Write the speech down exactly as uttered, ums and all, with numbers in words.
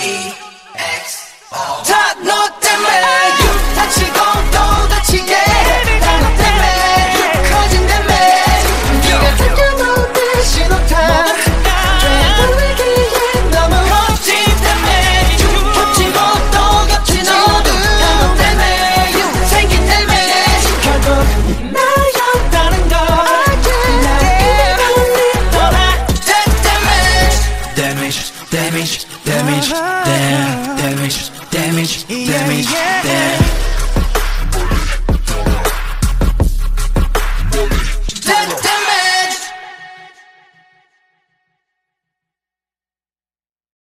E X O 다 너 때문에 you 다치고 또 다치게 다 너 때문에 커진다며 네가 당겨놓은 신호탄 되돌리기에 너무 멋진다며 you 겹치고 또 겹치는 다 너 때문에 you 생긴다며 결국 나였다는 걸 나에게 걸리더라 damage damage damage damage damage damage damage damage